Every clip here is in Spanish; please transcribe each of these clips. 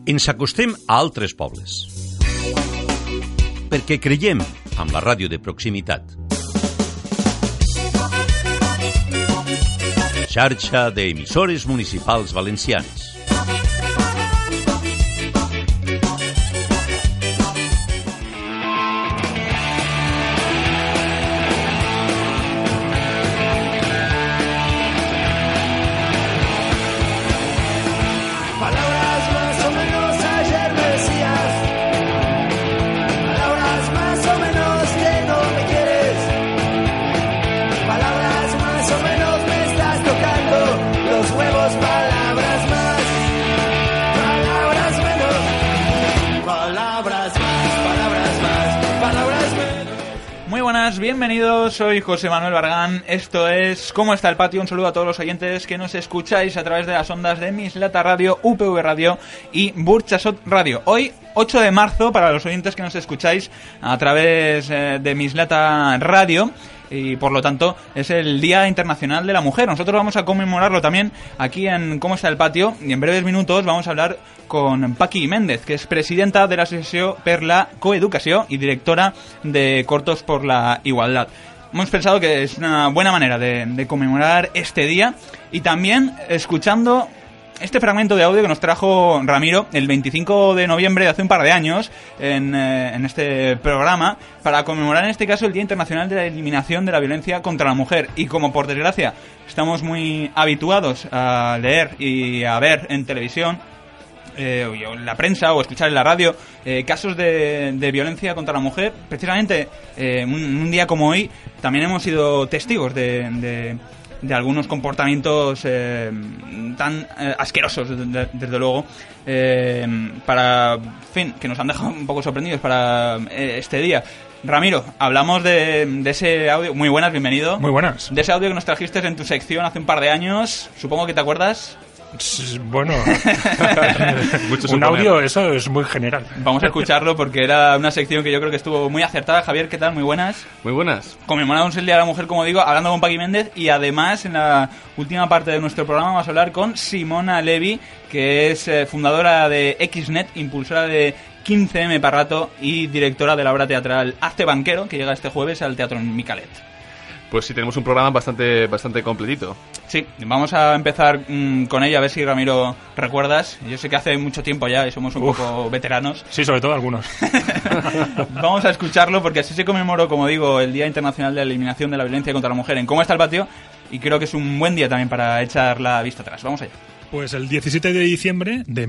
Ens acostem a altres pobles. Perquè creiem en la ràdio de proximitat. Xarxa d'emissores municipals valencianes. Bienvenidos, soy José Manuel Bargán, esto es ¿Cómo está el patio? Un saludo a todos los oyentes que nos escucháis a través de las ondas de Mislata Radio, UPV Radio y Burchasot Radio. Hoy, 8 de marzo, para los oyentes que nos escucháis a través de Mislata Radio, y por lo tanto es el Día Internacional de la Mujer. Nosotros vamos a conmemorarlo también aquí en ¿Cómo está el patio? Y en breves minutos vamos a hablar con Paqui Méndez, que es presidenta de la Asociación per la Coeducació y directora de Cortos por la Igualdad. Hemos pensado que es una buena manera de conmemorar este día, y también escuchando este fragmento de audio que nos trajo Ramiro el 25 de noviembre de hace un par de años en este programa, para conmemorar en este caso el Día Internacional de la Eliminación de la Violencia contra la Mujer. Y como por desgracia estamos muy habituados a leer y a ver en televisión, o en la prensa o escuchar en la radio casos de violencia contra la mujer, precisamente un día como hoy también hemos sido testigos de algunos comportamientos tan asquerosos, desde luego, que nos han dejado un poco sorprendidos para este día. Ramiro, hablamos de ese audio. Muy buenas, bienvenido. Muy buenas. De ese audio que nos trajiste en tu sección hace un par de años, supongo que te acuerdas. Bueno, un audio, eso es muy general. Vamos a escucharlo porque era una sección que yo creo que estuvo muy acertada. Javier, ¿qué tal? Muy buenas. Muy buenas. Conmemoramos el Día de la Mujer, como digo, hablando con Paqui Méndez, y además en la última parte de nuestro programa vamos a hablar con Simona Levi, que es fundadora de Xnet, impulsora de 15M para rato y directora de la obra teatral Hazte Banquero, que llega este jueves al Teatro Micalet. Pues sí, tenemos un programa bastante completito. Sí, vamos a empezar con ella, a ver si, Ramiro, recuerdas. Yo sé que hace mucho tiempo ya y somos un poco veteranos. Sí, sobre todo algunos. Vamos a escucharlo porque así se conmemoró, como digo, el Día Internacional de la Eliminación de la Violencia contra la Mujer en ¿Cómo está el patio? Y creo que es un buen día también para echar la vista atrás. Vamos allá. Pues el 17 de diciembre de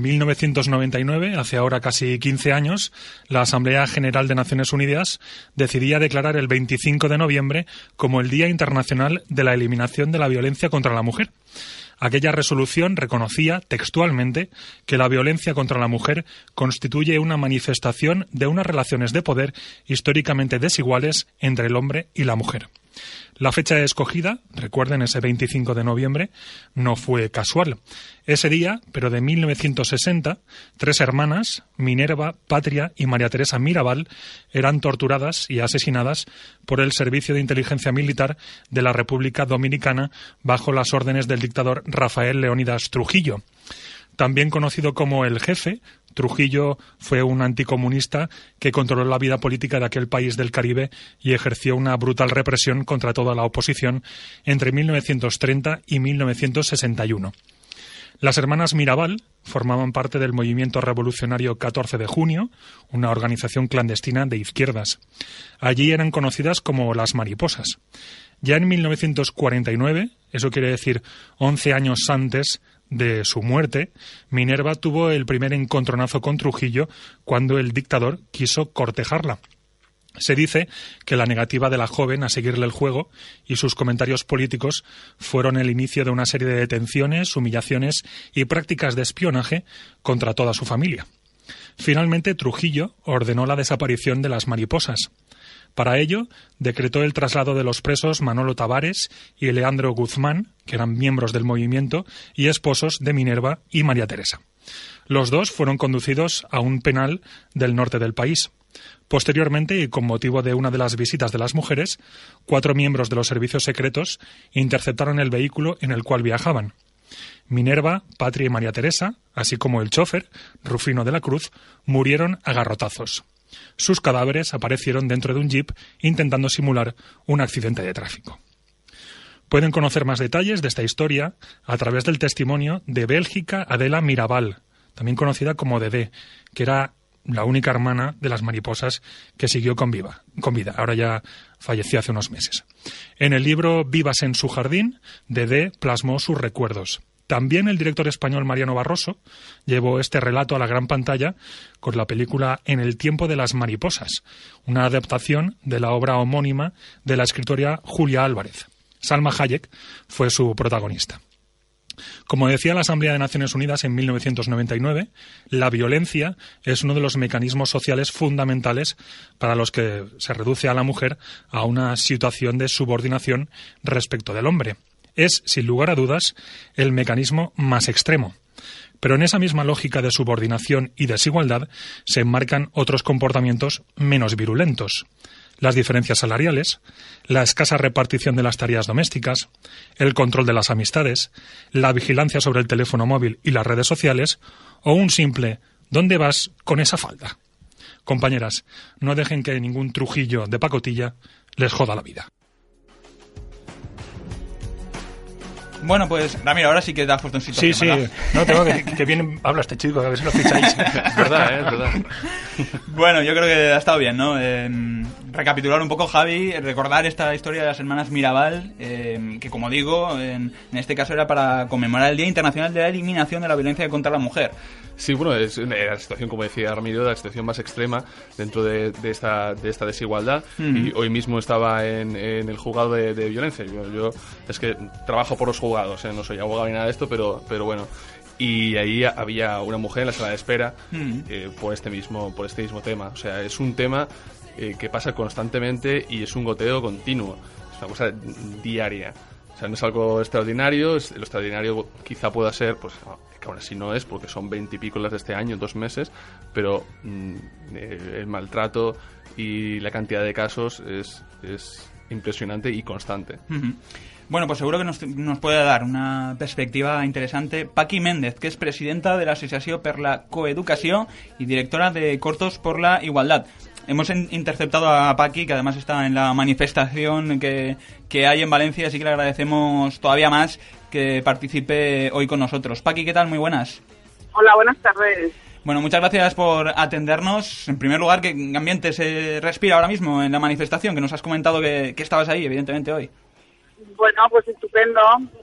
1999, hace ahora casi 15 años, la Asamblea General de Naciones Unidas decidía declarar el 25 de noviembre como el Día Internacional de la Eliminación de la Violencia contra la Mujer. Aquella resolución reconocía textualmente que la violencia contra la mujer constituye una manifestación de unas relaciones de poder históricamente desiguales entre el hombre y la mujer. La fecha escogida, recuerden, ese 25 de noviembre, no fue casual. Ese día, pero de 1960, 3 hermanas, Minerva, Patria y María Teresa Mirabal, eran torturadas y asesinadas por el Servicio de Inteligencia Militar de la República Dominicana bajo las órdenes del dictador Rafael Leónidas Trujillo. También conocido como el Jefe, Trujillo fue un anticomunista que controló la vida política de aquel país del Caribe y ejerció una brutal represión contra toda la oposición entre 1930 y 1961. Las hermanas Mirabal formaban parte del movimiento revolucionario 14 de junio, una organización clandestina de izquierdas. Allí eran conocidas como las mariposas. Ya en 1949, eso quiere decir 11 años antes de su muerte, Minerva tuvo el primer encontronazo con Trujillo cuando el dictador quiso cortejarla. Se dice que la negativa de la joven a seguirle el juego y sus comentarios políticos fueron el inicio de una serie de detenciones, humillaciones y prácticas de espionaje contra toda su familia. Finalmente, Trujillo ordenó la desaparición de las mariposas. Para ello, decretó el traslado de los presos Manolo Tavares y Leandro Guzmán, que eran miembros del movimiento y esposos de Minerva y María Teresa. Los dos fueron conducidos a un penal del norte del país. Posteriormente, y con motivo de una de las visitas de las mujeres, 4 miembros de los servicios secretos interceptaron el vehículo en el cual viajaban. Minerva, Patria y María Teresa, así como el chofer, Rufino de la Cruz, murieron a garrotazos. Sus cadáveres aparecieron dentro de un jeep intentando simular un accidente de tráfico. Pueden conocer más detalles de esta historia a través del testimonio de Bélgica Adela Mirabal, también conocida como Dedé, que era la única hermana de las mariposas que siguió con vida. Ahora ya falleció hace unos meses. En el libro Vivas en su jardín, Dedé plasmó sus recuerdos. También el director español Mariano Barroso llevó este relato a la gran pantalla con la película En el tiempo de las mariposas, una adaptación de la obra homónima de la escritora Julia Álvarez. Salma Hayek fue su protagonista. Como decía la Asamblea de Naciones Unidas en 1999, la violencia es uno de los mecanismos sociales fundamentales para los que se reduce a la mujer a una situación de subordinación respecto del hombre. Es, sin lugar a dudas, el mecanismo más extremo. Pero en esa misma lógica de subordinación y desigualdad se enmarcan otros comportamientos menos virulentos. Las diferencias salariales, la escasa repartición de las tareas domésticas, el control de las amistades, la vigilancia sobre el teléfono móvil y las redes sociales, o un simple ¿dónde vas con esa falda? Compañeras, no dejen que ningún trujillo de pacotilla les joda la vida. Bueno, pues Ramiro, ahora sí que te has puesto en situación, Sí, ¿verdad? no, tengo que bien habla este chico, a ver si lo ficháis. Es verdad, es verdad. Bueno, yo creo que ha estado bien, ¿no? Recapitular un poco, Javi, recordar esta historia de las hermanas Mirabal, que como digo, en este caso era para conmemorar el Día Internacional de la Eliminación de la Violencia contra la Mujer. Sí, bueno, es la situación, como decía Ramiro, la situación más extrema dentro de esta desigualdad. Y hoy mismo estaba en el juzgado de violencia. Yo es que trabajo por los juzgados, no soy abogado ni nada de esto, pero bueno. Y ahí había una mujer en la sala de espera por este mismo tema. O sea, es un tema que pasa constantemente y es un goteo continuo. Es una cosa diaria. O sea, no es algo extraordinario. Lo extraordinario quizá pueda ser, pues, que aún así no es, porque son 20 y pico las de este año, 2 meses, pero el maltrato y la cantidad de casos es impresionante y constante. Bueno, pues seguro que nos puede dar una perspectiva interesante Paqui Méndez, que es presidenta de la Asociación per la Coeducació y directora de Cortos por la Igualdad. Hemos interceptado a Paqui, que además está en la manifestación que hay en Valencia, así que le agradecemos todavía más que participe hoy con nosotros. Paqui, ¿qué tal? Muy buenas. Hola, buenas tardes. Bueno, muchas gracias por atendernos. En primer lugar, ¿qué ambiente se respira ahora mismo en la manifestación? Que nos has comentado que estabas ahí, evidentemente, hoy. Bueno, pues estupendo.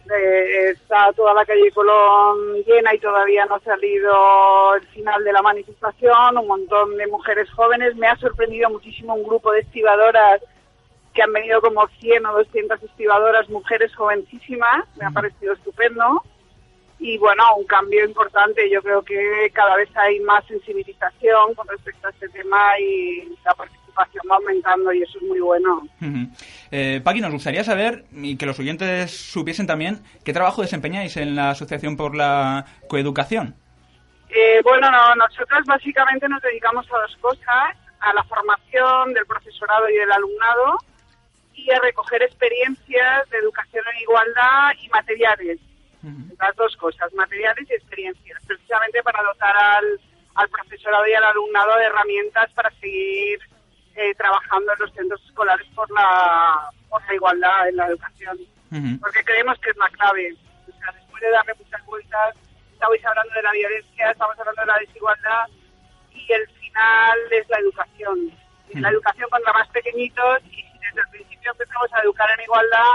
Está toda la calle Colón llena y todavía no ha salido el final de la manifestación. Un montón de mujeres jóvenes. Me ha sorprendido muchísimo un grupo de estibadoras que han venido como 100 o 200 estibadoras, mujeres jovencísimas. Me ha parecido estupendo. Y bueno, un cambio importante. Yo creo que cada vez hay más sensibilización con respecto a este tema y la participación va aumentando y eso es muy bueno. Paqui, nos gustaría saber, y que los oyentes supiesen también, ¿qué trabajo desempeñáis en la Asociación por la Coeducación? Bueno, nosotros básicamente nos dedicamos a 2 cosas, a la formación del profesorado y del alumnado y a recoger experiencias de educación en igualdad y materiales. Las 2 cosas, materiales y experiencias, precisamente para dotar al profesorado y al alumnado de herramientas para seguir trabajando en los centros escolares por la igualdad en la educación. Porque creemos que es la clave. O sea, después de darle muchas vueltas, estamos hablando de la violencia, estamos hablando de la desigualdad y el final es la educación. La educación contra más pequeñitos y si desde el principio empezamos a educar en igualdad,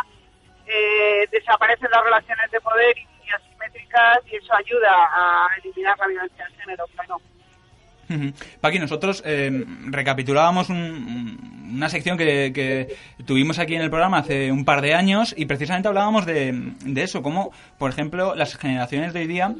desaparecen las relaciones de poder y asimétricas y eso ayuda a eliminar la violencia de género, claro. Paqui, nosotros recapitulábamos una sección que tuvimos aquí en el programa hace un par de años y precisamente hablábamos de eso, como por ejemplo las generaciones de hoy día,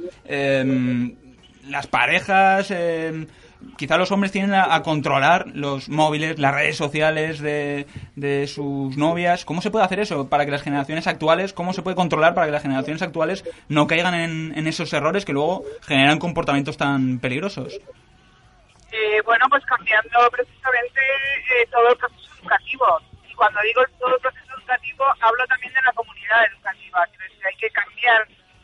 las parejas, quizá los hombres tienden a controlar los móviles, las redes sociales de sus novias. ¿Cómo se puede hacer eso para que las generaciones actuales, cómo se puede controlar para que las generaciones actuales no caigan en esos errores que luego generan comportamientos tan peligrosos? Bueno, pues cambiando precisamente todo el proceso educativo. Y cuando digo todo el proceso educativo, hablo también de la comunidad educativa. Creo que hay que cambiar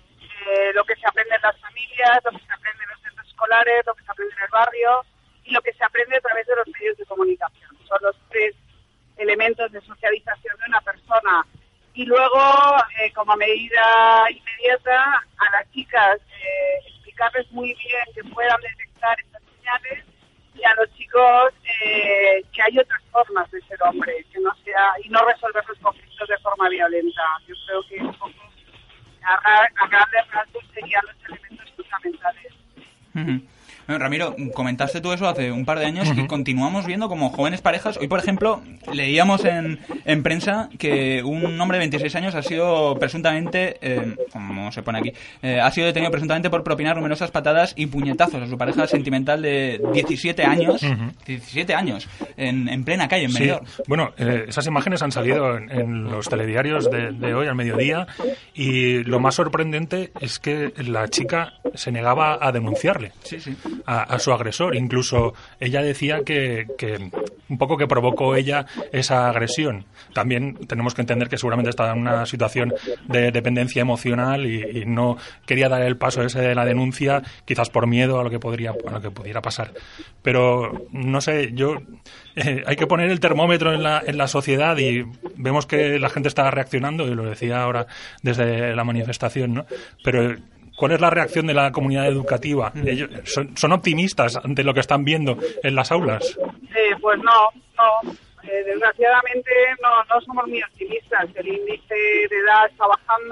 lo que se aprende en las familias, lo que se aprende en los centros escolares, lo que se aprende en el barrio y lo que se aprende a través de los medios de comunicación. Son los 3 elementos de socialización de una persona. Y luego, como medida inmediata, a las chicas explicarles muy bien que puedan detectar estas señales, y a los chicos que hay otras formas de ser hombre, que no sea, y no resolver los conflictos de forma violenta. Yo creo que un poco a grandes rasgos serían los elementos fundamentales. Bueno, Ramiro, comentaste tú eso hace un par de años y continuamos viendo como jóvenes parejas. Hoy, por ejemplo, leíamos en prensa que un hombre de 26 años ha sido presuntamente, como se pone aquí, ha sido detenido presuntamente por propinar numerosas patadas y puñetazos a su pareja sentimental de 17 años, 17 años, en plena calle, en Benidorm. Sí. Bueno, esas imágenes han salido en los telediarios de hoy al mediodía, y lo más sorprendente es que la chica se negaba a denunciarle. Sí, sí. A su agresor. Incluso ella decía que un poco que provocó ella esa agresión. También tenemos que entender que seguramente estaba en una situación de dependencia emocional y no quería dar el paso ese de la denuncia, quizás por miedo a lo que pudiera pasar. Pero no sé, hay que poner el termómetro en la sociedad, y vemos que la gente está reaccionando, y lo decía ahora desde la manifestación, ¿no? Pero ¿cuál es la reacción de la comunidad educativa? ¿Ellos son optimistas ante lo que están viendo en las aulas? Pues no. Desgraciadamente no somos muy optimistas. El índice de edad está bajando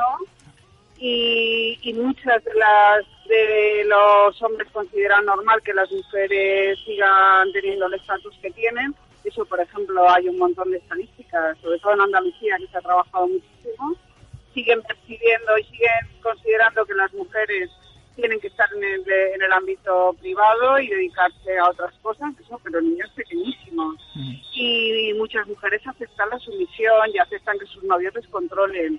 y muchas de los hombres consideran normal que las mujeres sigan teniendo el estatus que tienen. Eso, por ejemplo, hay un montón de estadísticas, sobre todo en Andalucía, que se ha trabajado muchísimo. Siguen percibiendo y siguen considerando que las mujeres tienen que estar en el ámbito privado y dedicarse a otras cosas, pero niños pequeñísimos. Y muchas mujeres aceptan la sumisión y aceptan que sus novios les controlen.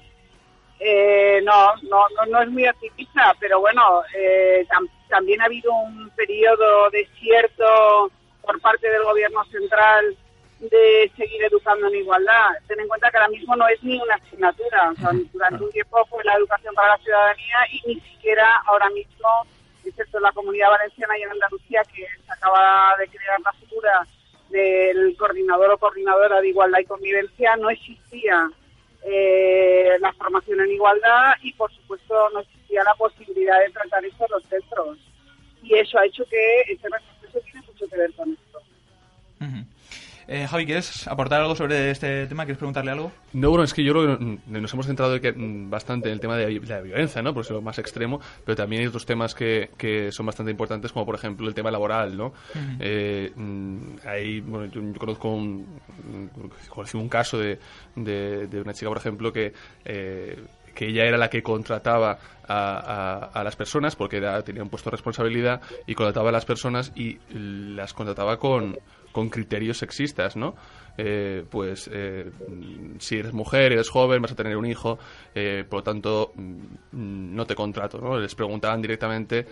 No es muy optimista, pero bueno, también ha habido un periodo desierto por parte del gobierno central de seguir educando en igualdad. Ten en cuenta que ahora mismo no es ni una asignatura. O sea, durante un tiempo fue la educación para la ciudadanía y ni siquiera ahora mismo, excepto en la Comunidad Valenciana y en Andalucía, que se acaba de crear la figura del coordinador o coordinadora de igualdad y convivencia, no existía la formación en igualdad y, por supuesto, no existía la posibilidad de tratar esto en los centros. Y eso ha hecho que este proceso tiene mucho que ver con esto. Javi, ¿quieres aportar algo sobre este tema? ¿Quieres preguntarle algo? No, bueno, es que yo creo que nos hemos centrado bastante en el tema de la violencia, ¿no? Por eso es lo más extremo, pero también hay otros temas que son bastante importantes, como por ejemplo el tema laboral, ¿no? Yo conozco un caso de una chica, por ejemplo, que ella era la que contrataba a las personas, porque tenía un puesto de responsabilidad, y contrataba a las personas y las contrataba con criterios sexistas, ¿no? Si eres mujer, eres joven, vas a tener un hijo, por lo tanto no te contrato, ¿no? Les preguntaban directamente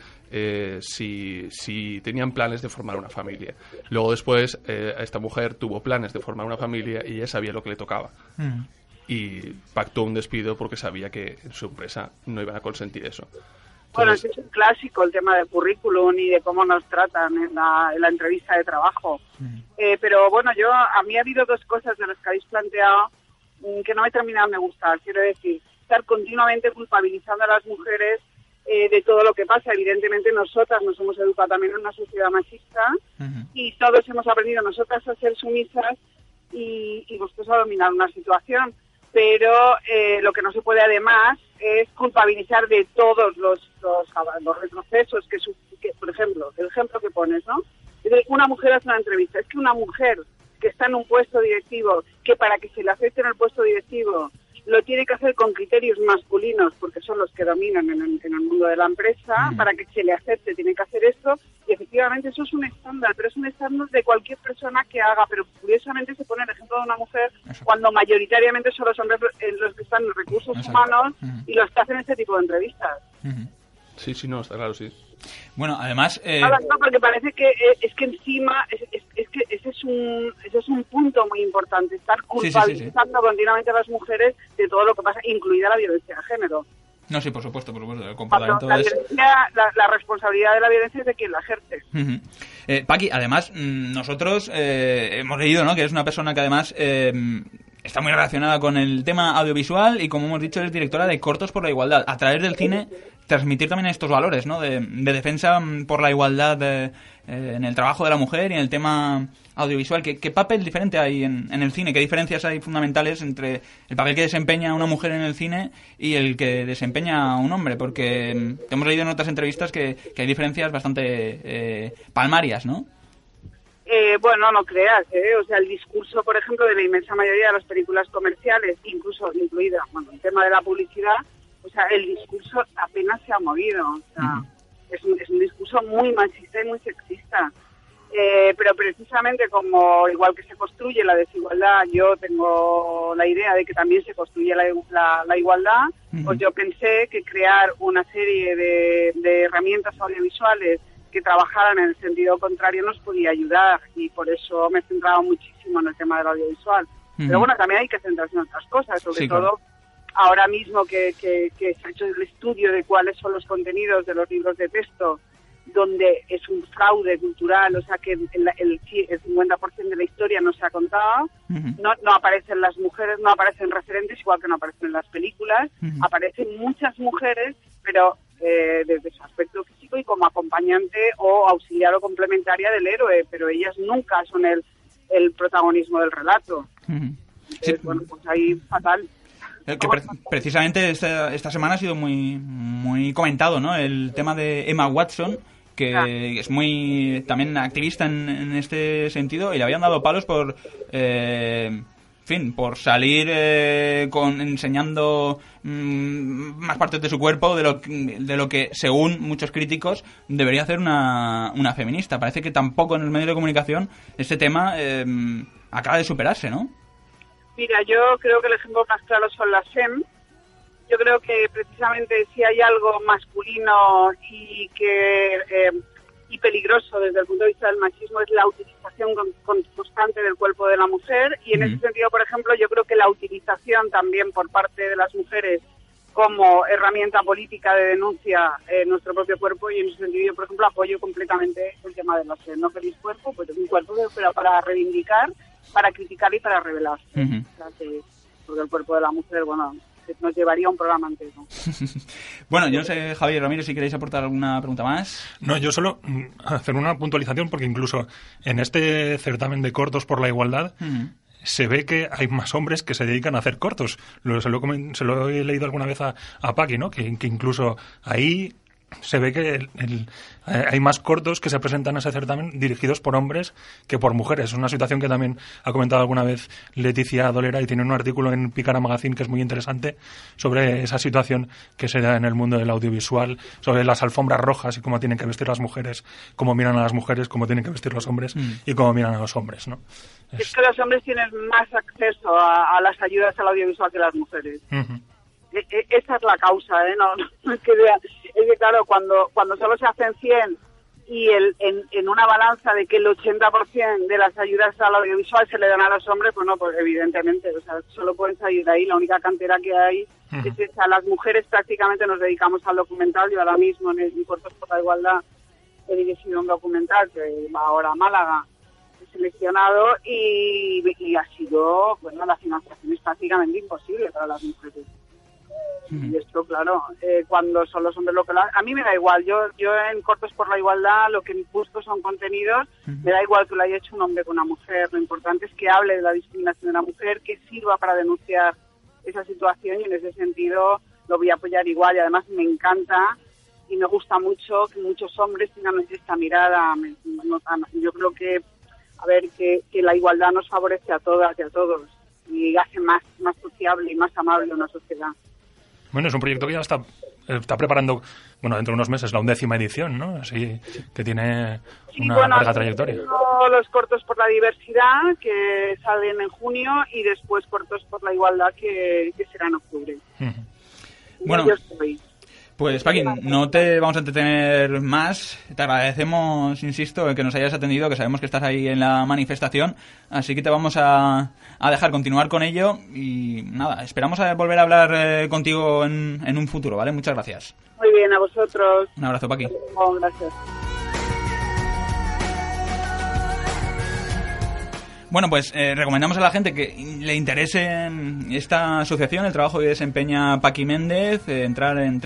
si tenían planes de formar una familia. Luego después esta mujer tuvo planes de formar una familia y ella sabía lo que le tocaba. Y pactó un despido porque sabía que en su empresa no iban a consentir eso. Bueno, es un clásico el tema del currículum y de cómo nos tratan en la entrevista de trabajo. Pero bueno, a mí ha habido 2 cosas de las que habéis planteado que no me terminan de gustar. Quiero decir, estar continuamente culpabilizando a las mujeres de todo lo que pasa. Evidentemente nosotras nos hemos educado también en una sociedad machista y todos hemos aprendido nosotras a ser sumisas y vosotros a dominar una situación. Pero lo que no se puede además es culpabilizar de todos los retrocesos que, por ejemplo, el ejemplo que pones, ¿no? Es decir, una mujer hace una entrevista. Es que una mujer que está en un puesto directivo, que para que se le acepte en el puesto directivo lo tiene que hacer con criterios masculinos, porque son los que dominan en el mundo de la empresa, para que se le acepte tiene que hacer esto, y efectivamente eso es un estándar, pero es un estándar de cualquier persona que haga, pero curiosamente se pone el ejemplo de una mujer cuando mayoritariamente son los hombres los que están en recursos humanos y los que hacen este tipo de entrevistas. Sí, no, está claro, sí. Bueno, además... No, porque parece que es que encima es que ese es un punto muy importante, estar culpabilizando continuamente a las mujeres de todo lo que pasa, incluida la violencia de género. No, sí, por supuesto, el comportamiento la responsabilidad de la violencia es de quien la ejerce. Paqui, además, nosotros hemos leído, ¿no?, que es una persona que además está muy relacionada con el tema audiovisual y, como hemos dicho, es directora de Cortos por la Igualdad. A través del cine, transmitir también estos valores, ¿no?, de defensa por la igualdad en el trabajo de la mujer y en el tema audiovisual. ¿Qué papel diferente hay en el cine? ¿Qué diferencias hay fundamentales entre el papel que desempeña una mujer en el cine y el que desempeña un hombre? Porque hemos leído en otras entrevistas que hay diferencias bastante palmarias, ¿no? Bueno, no creas, o sea, el discurso, por ejemplo, de la inmensa mayoría de las películas comerciales, incluso incluida, bueno, el tema de la publicidad, o sea, el discurso apenas se ha movido, o sea, es un discurso muy machista y muy sexista. Pero precisamente como igual que se construye la desigualdad, yo tengo la idea de que también se construye la igualdad, pues yo pensé que crear una serie de herramientas audiovisuales que trabajaran en el sentido contrario nos podía ayudar, y por eso me he centrado muchísimo en el tema del audiovisual. Pero bueno, también hay que centrarse en otras cosas, sobre todo ahora mismo que se ha hecho el estudio de cuáles son los contenidos de los libros de texto, donde es un fraude cultural, o sea que el 50% de la historia no se ha contado, no aparecen las mujeres, no aparecen referentes, igual que no aparecen en las películas, aparecen muchas mujeres, pero desde su aspecto físico y como acompañante o auxiliar o complementaria del héroe, pero ellas nunca son el protagonismo del relato. Entonces, bueno, pues ahí fatal. Que precisamente esta semana ha sido muy comentado, ¿no?, el tema de Emma Watson, que es muy también activista en este sentido, y le habían dado palos por por salir enseñando más partes de su cuerpo de lo que, según muchos críticos, debería hacer una feminista. Parece que tampoco en los medios de comunicación este tema acaba de superarse, ¿no? Mira, yo creo que el ejemplo más claro son las FEM. Yo creo que precisamente si hay algo masculino y peligroso desde el punto de vista del machismo es la utilización constante del cuerpo de la mujer, y en ese sentido, por ejemplo, yo creo que la utilización también por parte de las mujeres como herramienta política de denuncia en nuestro propio cuerpo, y en ese sentido yo, por ejemplo, apoyo completamente el tema de las FEM. No feliz cuerpo, pues un cuerpo pero para reivindicar, para criticar y para revelar. O sea, porque el cuerpo de la mujer, bueno, nos llevaría un programa entero. Bueno, yo no sé, Javier, Ramírez, si queréis aportar alguna pregunta más. No, yo solo hacer una puntualización, porque incluso en este certamen de Cortos por la Igualdad se ve que hay más hombres que se dedican a hacer cortos. Se lo he leído alguna vez a Paqui, ¿no? Que incluso ahí se ve que hay más cortos que se presentan a ese certamen dirigidos por hombres que por mujeres. Es una situación que también ha comentado alguna vez Leticia Dolera, y tiene un artículo en Pícara Magazine que es muy interesante sobre esa situación que se da en el mundo del audiovisual, sobre las alfombras rojas y cómo tienen que vestir las mujeres, cómo miran a las mujeres, cómo tienen que vestir los hombres y cómo miran a los hombres, ¿no? Es que los hombres tienen más acceso a las ayudas al audiovisual que las mujeres. Esa es la causa, no es que vean. Es que claro, cuando solo se hacen 100 y en una balanza de que el 80% de las ayudas al audiovisual se le dan a los hombres, pues no, pues evidentemente, o sea, solo pueden salir de ahí. La única cantera que hay es esa. Las mujeres prácticamente nos dedicamos al documental. Yo ahora mismo en Cortos por la Igualdad he dirigido un documental que va ahora a Málaga, seleccionado, y ha sido, bueno, la financiación es prácticamente imposible para las mujeres. Y esto, claro, cuando son los hombres lo que lo hacen, a mí me da igual. Yo en Cortos por la Igualdad lo que busco son contenidos. Me da igual que lo haya hecho un hombre con una mujer. Lo importante es que hable de la discriminación de la mujer, que sirva para denunciar esa situación, y en ese sentido lo voy a apoyar igual. Y además me encanta y me gusta mucho que muchos hombres tengan esta mirada. Yo creo que la igualdad nos favorece a todas y a todos, y hace más sociable y más amable una sociedad. Bueno, es un proyecto que ya está preparando, bueno, dentro de unos meses, la 11ª edición, ¿no? Así que tiene una larga trayectoria. Los Cortos por la Diversidad, que salen en junio, y después Cortos por la Igualdad, que será en octubre. Bueno, Pues Paqui, no te vamos a entretener más. Te agradecemos, insisto, que nos hayas atendido, que sabemos que estás ahí en la manifestación. Así que te vamos a dejar continuar con ello. Y nada, esperamos a volver a hablar contigo en un futuro, ¿vale? Muchas gracias. Muy bien, a vosotros. Un abrazo, Paqui. Gracias. Bueno, pues recomendamos a la gente que le interese esta asociación, el trabajo que desempeña Paqui Méndez, entrar en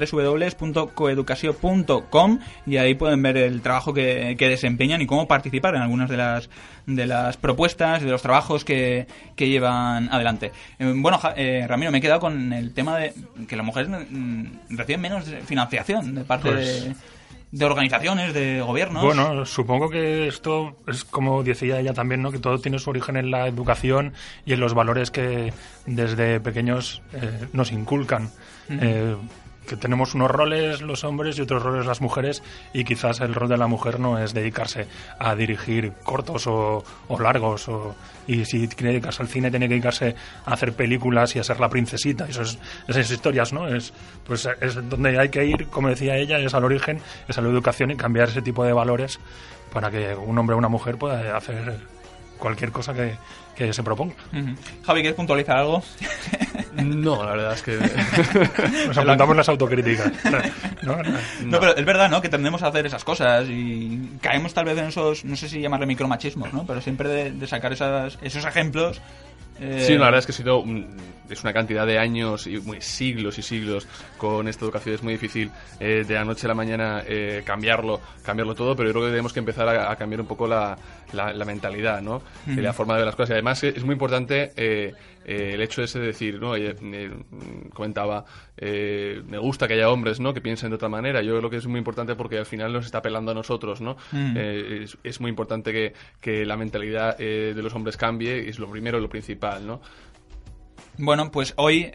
www.coeducasio.com y ahí pueden ver el trabajo que desempeñan y cómo participar en algunas de las propuestas y de los trabajos que llevan adelante. Bueno, Ramiro, me he quedado con el tema de que las mujeres reciben menos financiación de parte de organizaciones, de gobiernos. Bueno, supongo que esto es como decía ella también, ¿no? Que todo tiene su origen en la educación y en los valores que desde pequeños nos inculcan. Que tenemos unos roles los hombres y otros roles las mujeres, y quizás el rol de la mujer no es dedicarse a dirigir cortos o largos, y si quiere dedicarse al cine tiene que dedicarse a hacer películas y a ser la princesita. Esas historias, ¿no? Es donde hay que ir, como decía ella, es al origen, es a la educación y cambiar ese tipo de valores para que un hombre o una mujer pueda hacer cualquier cosa que se proponga. Javi, ¿quieres puntualizar algo? No, la verdad es que... Nos apuntamos las autocríticas. No, pero es verdad, ¿no? Que tendemos a hacer esas cosas y caemos tal vez en esos, no sé si llamarle micromachismos, ¿no? Pero siempre de sacar esos ejemplos. Sí, la verdad es que es una cantidad de años y siglos y siglos con esta educación. Es muy difícil de la noche a la mañana cambiarlo todo, pero yo creo que tenemos que empezar a cambiar un poco la mentalidad, ¿no? La forma de ver las cosas. Y además es muy importante el hecho ese de decir, ¿no? Comentaba, me gusta que haya hombres, ¿no? Que piensen de otra manera. Yo creo que es muy importante porque al final nos está apelando a nosotros, ¿no? Es muy importante que la mentalidad de los hombres cambie, es lo primero, lo principal, ¿no? Bueno, pues hoy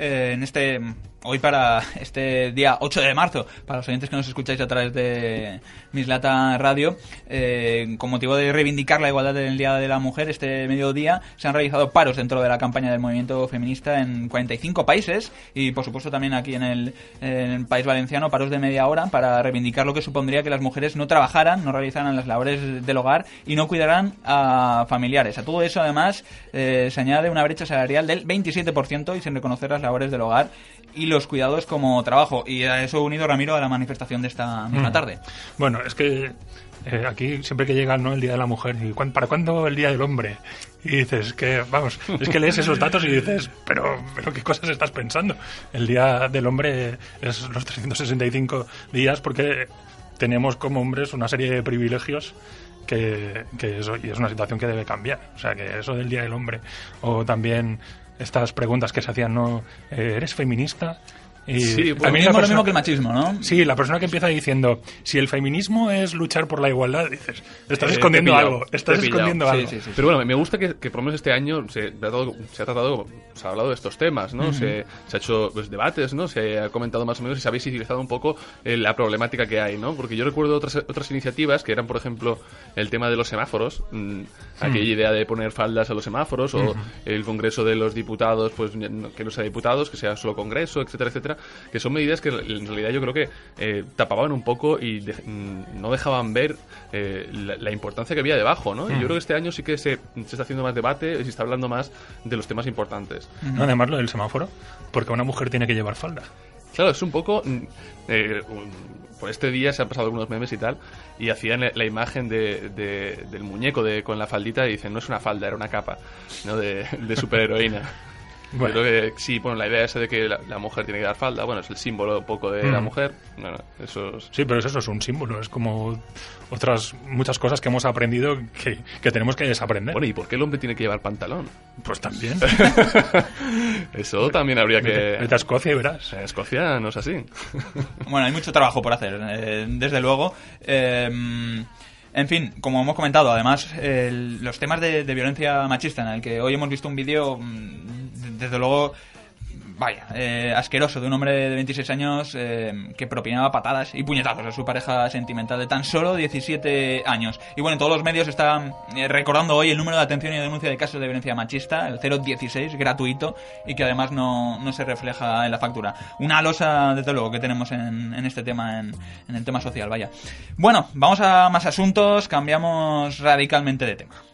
para este día 8 de marzo, para los oyentes que nos escucháis a través de Mislata Radio, con motivo de reivindicar la igualdad en el Día de la Mujer, este mediodía se han realizado paros dentro de la campaña del movimiento feminista en 45 países y, por supuesto, también aquí en el País Valenciano, paros de media hora para reivindicar lo que supondría que las mujeres no trabajaran, no realizaran las labores del hogar y no cuidaran a familiares. A todo eso, además, se añade una brecha salarial del 27% y sin reconocer las labores del hogar y los cuidados como trabajo. Y a eso unido, Ramiro, a la manifestación de esta misma tarde. Bueno, es que aquí siempre que llega, ¿no?, el Día de la Mujer, y ¿para cuándo el Día del Hombre? Y dices que, vamos, es que lees esos datos y dices, pero ¿qué cosas estás pensando? El Día del Hombre es los 365 días porque tenemos como hombres una serie de privilegios que eso, y es una situación que debe cambiar. O sea, que eso del Día del Hombre, o también estas preguntas que se hacían, ¿no? ¿Eres feminista? Y sí, pues lo mismo que el machismo, ¿no? Sí, la persona que empieza diciendo, si el feminismo es luchar por la igualdad, dices, estás escondiendo algo, estás escondiendo algo. Sí. Pero bueno, me gusta que por lo menos este año se ha hablado de estos temas, ¿no? Se ha hecho debates, ¿no? Se ha comentado más o menos y se ha visibilizado un poco la problemática que hay, ¿no? Porque yo recuerdo otras iniciativas que eran, por ejemplo, el tema de los semáforos, aquella idea de poner faldas a los semáforos, o el Congreso de los Diputados, pues que no sea diputados, que sea solo Congreso, etcétera, etcétera, que son medidas que en realidad yo creo que tapaban un poco y no dejaban ver la importancia que había debajo, ¿no? Y yo creo que este año sí que se está haciendo más debate y se está hablando más de los temas importantes. No, además lo del semáforo, porque una mujer tiene que llevar falda. Claro, es un poco... por este día se han pasado algunos memes y tal, y hacían la imagen del muñeco con la faldita y dicen, no es una falda, era una capa, ¿no? de superheroína. Bueno. Yo creo que sí, bueno, la idea esa de que la mujer tiene que dar falda, bueno, es el símbolo un poco de la mujer. Bueno, eso es... Sí, pero eso es un símbolo, es como otras muchas cosas que hemos aprendido que tenemos que desaprender. Bueno, ¿y por qué el hombre tiene que llevar pantalón? Pues también. Eso también habría que... Vete a Escocia y verás. En Escocia no es así. Bueno, hay mucho trabajo por hacer, desde luego. En fin, como hemos comentado, además, los temas de violencia machista, en el que hoy hemos visto un vídeo, desde luego, vaya, asqueroso, de un hombre de 26 años que propinaba patadas y puñetazos a su pareja sentimental de tan solo 17 años. Y bueno, todos los medios están recordando hoy el número de atención y denuncia de casos de violencia machista, el 016, gratuito, y que además no se refleja en la factura. Una losa, desde luego, que tenemos en este tema, en el tema social, vaya. Bueno, vamos a más asuntos, cambiamos radicalmente de tema.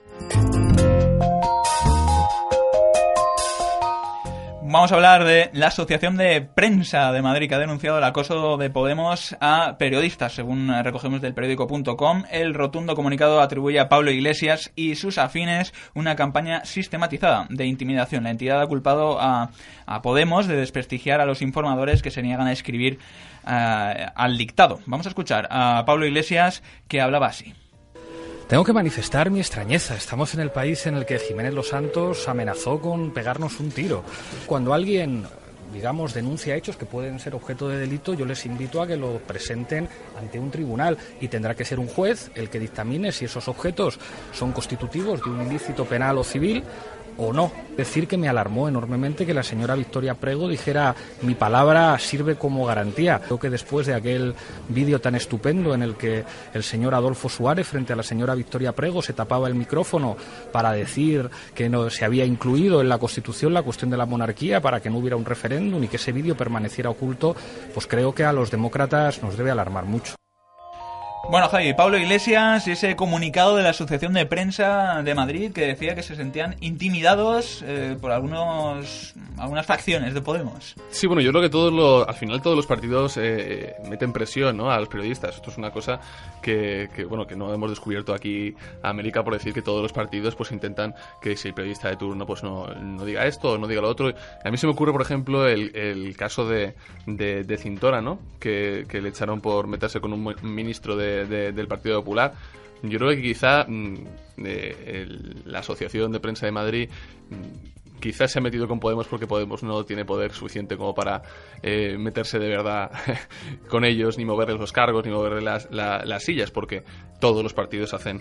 Vamos a hablar de la Asociación de Prensa de Madrid, que ha denunciado el acoso de Podemos a periodistas. Según recogemos del periódico.com, el rotundo comunicado atribuye a Pablo Iglesias y sus afines una campaña sistematizada de intimidación. La entidad ha culpado a Podemos de desprestigiar a los informadores que se niegan a escribir al dictado. Vamos a escuchar a Pablo Iglesias, que hablaba así. Tengo que manifestar mi extrañeza. Estamos en el país en el que Jiménez Los Santos amenazó con pegarnos un tiro. Cuando alguien, digamos, denuncia hechos que pueden ser objeto de delito, yo les invito a que lo presenten ante un tribunal y tendrá que ser un juez el que dictamine si esos objetos son constitutivos de un ilícito penal o civil o no. Decir que me alarmó enormemente que la señora Victoria Prego dijera mi palabra sirve como garantía. Creo que después de aquel vídeo tan estupendo en el que el señor Adolfo Suárez frente a la señora Victoria Prego se tapaba el micrófono para decir que no se había incluido en la Constitución la cuestión de la monarquía para que no hubiera un referéndum y que ese vídeo permaneciera oculto, pues creo que a los demócratas nos debe alarmar mucho. Bueno, Javi, Pablo Iglesias y ese comunicado de la Asociación de Prensa de Madrid que decía que se sentían intimidados por algunas facciones de Podemos. Sí, bueno, yo creo que al final todos los partidos meten presión, ¿no?, a los periodistas. Esto es una cosa que no hemos descubierto aquí a América por decir que todos los partidos pues intentan que si el periodista de turno pues no diga esto o no diga lo otro. A mí se me ocurre, por ejemplo, el caso de Cintora, ¿no?, que le echaron por meterse con un ministro del Partido Popular. Yo creo que quizá la Asociación de Prensa de Madrid quizás se ha metido con Podemos porque Podemos no tiene poder suficiente como para meterse de verdad con ellos, ni moverles los cargos, ni moverles las sillas, porque todos los partidos hacen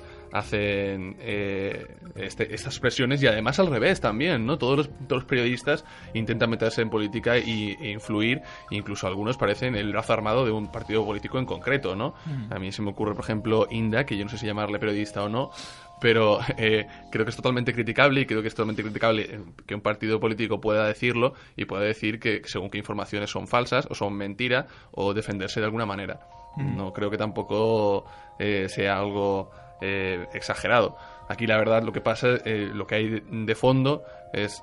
estas presiones, y además al revés también, ¿no? Todos los periodistas intentan meterse en política e influir, incluso algunos parecen el brazo armado de un partido político en concreto, ¿no? A mí se me ocurre, por ejemplo, Inda, que yo no sé si llamarle periodista o no, pero creo que es totalmente criticable, y creo que es totalmente criticable que un partido político pueda decirlo y pueda decir que según qué informaciones son falsas o son mentira o defenderse de alguna manera. No creo que tampoco sea algo exagerado. Aquí la verdad lo que pasa, lo que hay de fondo es,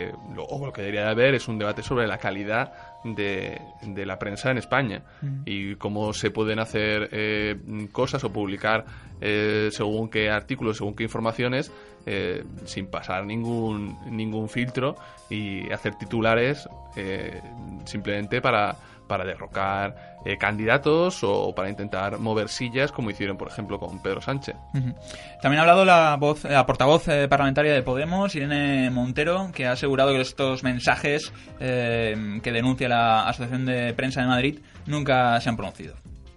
lo que debería de haber es un debate sobre la calidad de la prensa en España y cómo se pueden hacer cosas o publicar según qué artículos, según qué informaciones, sin pasar ningún filtro y hacer titulares simplemente para derrocar candidatos o para intentar mover sillas, como hicieron, por ejemplo, con Pedro Sánchez. También ha hablado la portavoz parlamentaria de Podemos, Irene Montero, que ha asegurado que estos mensajes que denuncia la Asociación de Prensa de Madrid nunca se han producido.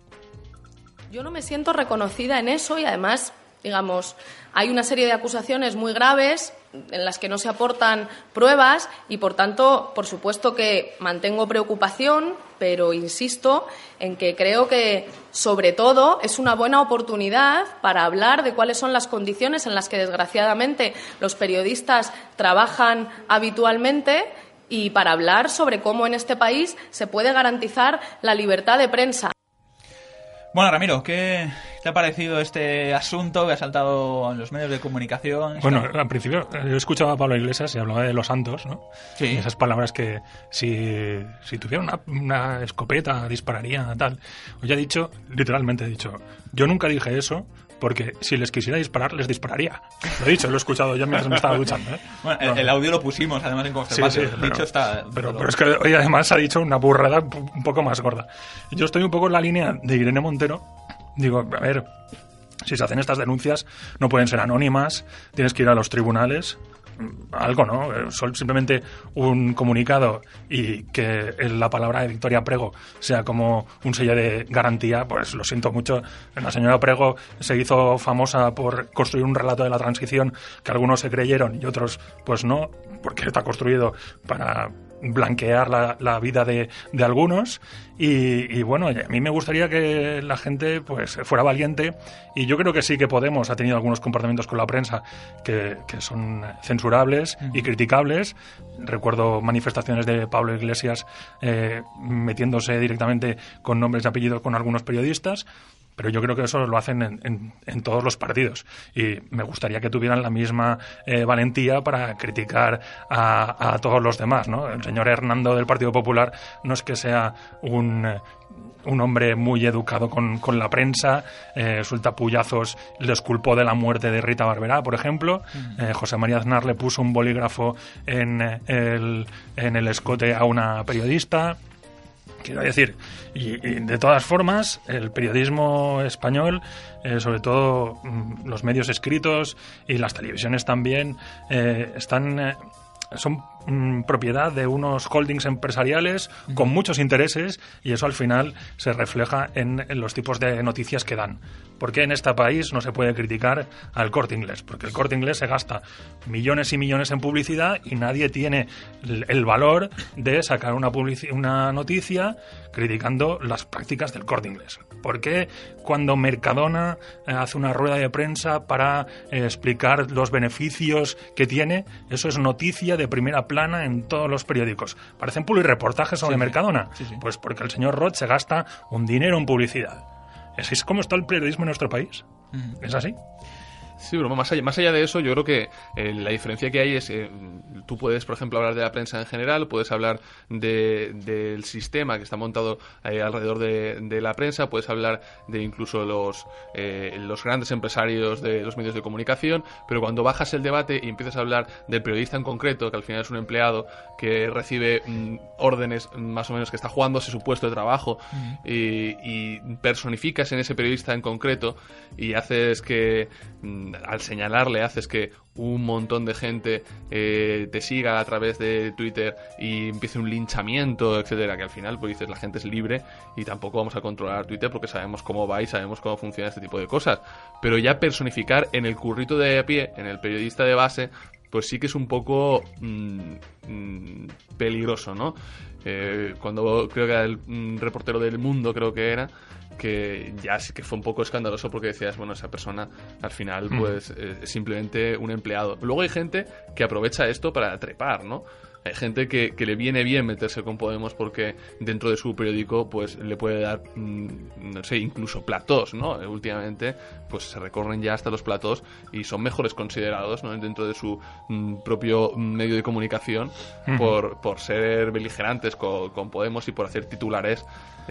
Yo no me siento reconocida en eso y además, digamos, hay una serie de acusaciones muy graves en las que no se aportan pruebas y, por tanto, por supuesto que mantengo preocupación, pero insisto en que creo que, sobre todo, es una buena oportunidad para hablar de cuáles son las condiciones en las que, desgraciadamente, los periodistas trabajan habitualmente y para hablar sobre cómo en este país se puede garantizar la libertad de prensa. Bueno, Ramiro, ¿qué te ha parecido este asunto que ha saltado en los medios de comunicación? Bueno, al principio yo escuchaba a Pablo Iglesias y hablaba de los santos, ¿no? Sí. Y esas palabras que si tuviera una escopeta dispararía, tal. Pues ya literalmente he dicho, yo nunca dije eso, porque si les quisiera disparar, les dispararía. Lo he dicho, lo he escuchado ya mientras me estaba duchando, ¿eh? Bueno, el audio lo pusimos, además, en Consterpatio. Sí, dicho está... Pero es que hoy además ha dicho una burrada un poco más gorda. Yo estoy un poco en la línea de Irene Montero. Digo, a ver, si se hacen estas denuncias, no pueden ser anónimas, tienes que ir a los tribunales... Algo, ¿no? Simplemente un comunicado y que la palabra de Victoria Prego sea como un sello de garantía, pues lo siento mucho. La señora Prego se hizo famosa por construir un relato de la transición que algunos se creyeron y otros pues no, porque está construido para blanquear la vida de algunos y bueno, a mí me gustaría que la gente pues fuera valiente, y yo creo que sí que Podemos ha tenido algunos comportamientos con la prensa que son censurables y criticables. Recuerdo manifestaciones de Pablo Iglesias metiéndose directamente con nombres y apellidos con algunos periodistas. Pero yo creo que eso lo hacen en todos los partidos, y me gustaría que tuvieran la misma valentía para criticar a todos los demás, ¿no? El señor Hernando del Partido Popular no es que sea un hombre muy educado con la prensa, suelta puyazos, les culpó de la muerte de Rita Barberá, por ejemplo. José María Aznar le puso un bolígrafo en el escote a una periodista. Quiero decir, y de todas formas, el periodismo español, sobre todo los medios escritos y las televisiones también, son propiedad de unos holdings empresariales con muchos intereses, y eso al final se refleja en los tipos de noticias que dan. ¿Por qué en este país no se puede criticar al Corte Inglés? Porque el Corte Inglés se gasta millones y millones en publicidad y nadie tiene el valor de sacar una noticia criticando las prácticas del Corte Inglés. ¿Por qué cuando Mercadona hace una rueda de prensa para explicar los beneficios que tiene, eso es noticia de primera plana en todos los periódicos? Parecen publireportajes sobre Mercadona. Sí. Pues porque el señor Roth se gasta un dinero en publicidad. ¿Así es como está el periodismo en nuestro país? ¿Es así? Sí, pero más allá de eso, yo creo que la diferencia que hay es, tú puedes, por ejemplo, hablar de la prensa en general, puedes hablar del sistema que está montado alrededor de la prensa, puedes hablar de incluso los grandes empresarios de los medios de comunicación, pero cuando bajas el debate y empiezas a hablar del periodista en concreto, que al final es un empleado que recibe órdenes más o menos, que está jugándose su puesto de trabajo, y personificas en ese periodista en concreto y haces que... al señalarle haces que un montón de gente te siga a través de Twitter y empiece un linchamiento, etcétera, que al final pues dices, la gente es libre y tampoco vamos a controlar Twitter porque sabemos cómo va y sabemos cómo funciona este tipo de cosas, pero ya personificar en el currito de a pie, en el periodista de base, pues sí que es un poco peligroso, ¿no? Cuando creo que era el reportero del Mundo, creo que era, que ya sí que fue un poco escandaloso porque decías, bueno, esa persona al final pues es simplemente un empleado. Luego hay gente que aprovecha esto para trepar, ¿no? Hay gente que le viene bien meterse con Podemos porque dentro de su periódico pues le puede dar, no sé, incluso platós, ¿no? Últimamente pues se recorren ya hasta los platós y son mejores considerados, ¿no? Dentro de su propio medio de comunicación por ser beligerantes con Podemos y por hacer titulares